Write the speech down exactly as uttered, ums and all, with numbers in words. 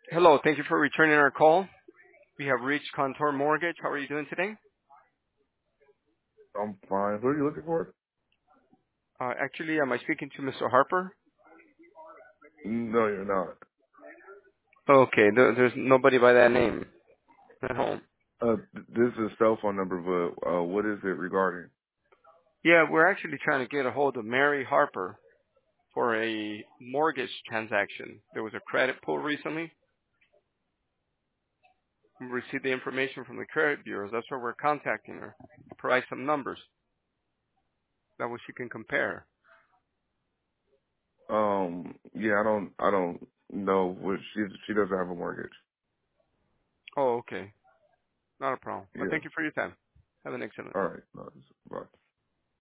Hello. Thank you for returning our call. We have reached Contour Mortgage. How are you doing today? I'm fine. Who are you looking for? Uh, actually, am I speaking to Mister Harper? No, you're not. Okay. There, there's nobody by that name at home. Uh, th- this is a cell phone number, but uh, what is it regarding? Yeah, we're actually trying to get a hold of Mary Harper for a mortgage transaction. There was a credit pull recently. We received the information from the credit bureaus. That's why we're contacting her. Provide some numbers. That way she can compare. Um, yeah, I don't, I don't know what she she doesn't have a mortgage. Oh, okay. Not a problem. But Yeah. thank you for your time. Have an excellent All one. right. No, it's- bye.